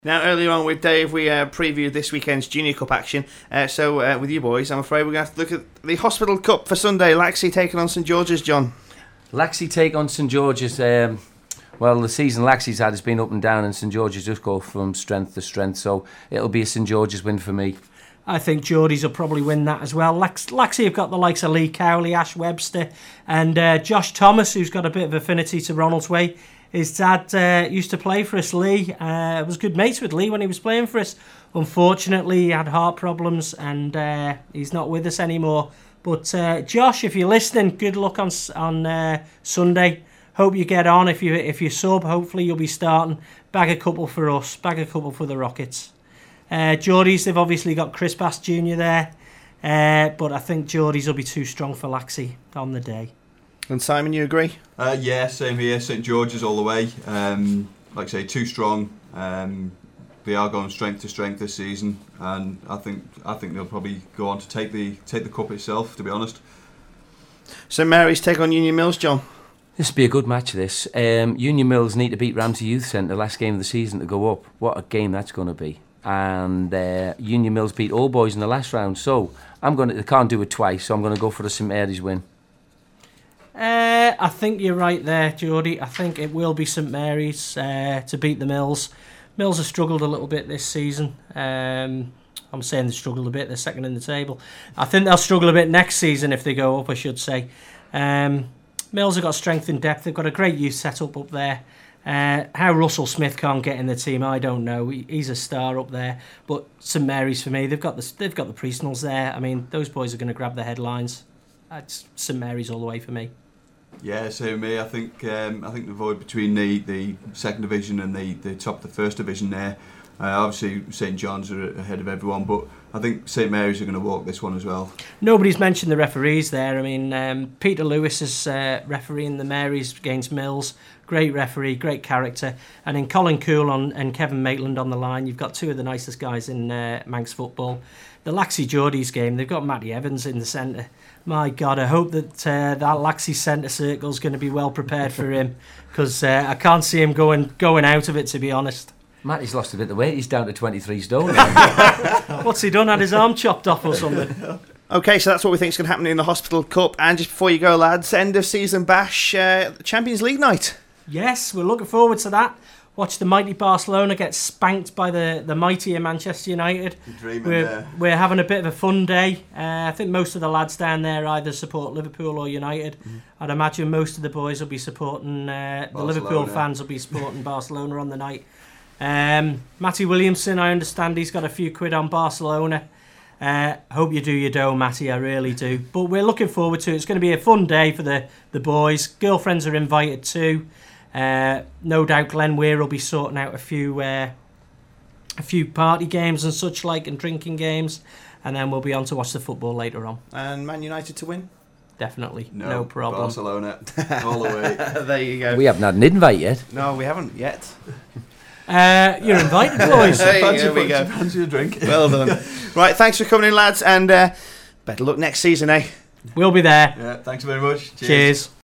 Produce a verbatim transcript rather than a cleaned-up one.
Now, earlier on with Dave, we uh, previewed this weekend's Junior Cup action. Uh, so, uh, with you boys, I'm afraid we're going to have to look at the Hospital Cup for Sunday. Laxey taking on St George's, John. Laxey take on St George's. Um, well, the season Laxey's had has been up and down, and St George's just go from strength to strength. So, it'll be a St George's win for me. I think Geordies will probably win that as well. Lax- Laxey have got the likes of Lee Cowley, Ash Webster, and uh, Josh Thomas, who's got a bit of affinity to Ronald's Way. His dad uh, used to play for us, Lee. Uh, was good mates with Lee when he was playing for us. Unfortunately, he had heart problems and uh, he's not with us anymore. But uh, Josh, if you're listening, good luck on on uh, Sunday. Hope you get on. If you if you sub, hopefully you'll be starting. Bag a couple for us. Bag a couple for the Rockets. Uh, Geordies, they've obviously got Chris Bass Junior there. Uh, but I think Geordies will be too strong for Laxey on the day. And Simon, you agree? Uh, yeah, same here. St George's all the way. Um, like I say, too strong. Um, they are going strength to strength this season, and I think I think they'll probably go on to take the take the cup itself. To be honest. St Mary's take on Union Mills, John. This will be a good match. This um, Union Mills need to beat Ramsey Youth Centre last game of the season to go up. What a game that's going to be! And uh, Union Mills beat Old Boys in the last round, so I'm going to. They can't do it twice, so I'm going to go for the St Mary's win. Uh, I think you're right there, Geordie. I think it will be St Mary's uh, to beat the Mills. Mills have struggled a little bit this season. Um, I'm saying they struggled a bit. They're second in the table. I think they'll struggle a bit next season if they go up, I should say. Um, Mills have got strength and depth. They've got a great youth setup up there. Uh, how Russell Smith can't get in the team, I don't know. He, he's a star up there. But St Mary's for me, they've got the they've got the Priestnells there. I mean, those boys are going to grab the headlines. It's St Mary's all the way for me. Yeah, same with me. I think um, I think the void between the, the second division and the, the top of the first division there. Uh, obviously, St John's are ahead of everyone, but I think St Mary's are going to walk this one as well. Nobody's mentioned the referees there. I mean, um, Peter Lewis is uh, refereeing the Marys against Mills. Great referee, great character. And in Colin Cool on, and Kevin Maitland on the line, you've got two of the nicest guys in uh, Manx football. The Laxey Geordies game, they've got Matty Evans in the centre. My God, I hope that uh, that Laxey centre circle is going to be well prepared for him, because uh, I can't see him going going out of it, to be honest. Matty's lost a bit of weight. He's down to twenty-three stone now. What's he done? Had his arm chopped off or something? Okay, so that's what we think is going to happen in the Hospital Cup. And just before you go, lads, end of season bash, uh, Champions League night. Yes, we're looking forward to that. Watch the mighty Barcelona get spanked by the, the mightier Manchester United. Dreaming we're, there. we're having a bit of a fun day. Uh, I think most of the lads down there either support Liverpool or United. Mm-hmm. I'd imagine most of the boys will be supporting, uh, the Liverpool fans will be supporting Barcelona on the night. Um, Matty Williamson, I understand he's got a few quid on Barcelona. Uh, hope you do your dough, Matty, I really do. But we're looking forward to it. It's going to be a fun day for the, the boys. Girlfriends are invited too. Uh, no doubt Glenn Weir will be sorting out a few uh, a few party games and such like, and drinking games, and then we'll be on to watch the football later on. And Man United to win? Definitely, no, no problem. Barcelona, all the way. There you go. We haven't had an invite yet. No, we haven't yet. Uh, you're invited, boys. There we go. Fancy a drink. Well done. Right, thanks for coming in, lads, and uh, better luck next season, eh? We'll be there. Yeah, thanks very much. Cheers. Cheers.